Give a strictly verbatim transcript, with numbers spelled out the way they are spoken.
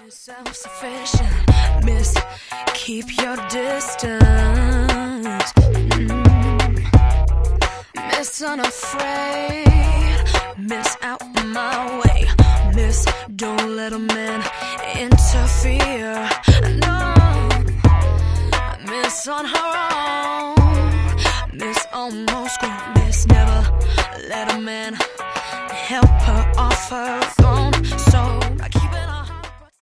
Miss Self-sufficient, Miss Keep your distance, mm. Miss Unafraid, Miss Out my way, Miss Don't let a man interfere, no. Miss On her own, Miss Almost grown, Miss Never let a man help her off her throne. So